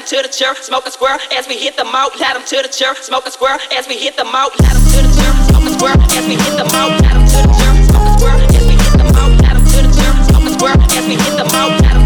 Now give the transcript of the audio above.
to the church, smoke a square as we hit the moat. Let them to the church, smoke a square as we hit the moat. Let them to the church, smoke a square as we hit the moat. Let them to the church, smoke a square as we hit the moat. Let them to the church, smoke a square as we hit the moat.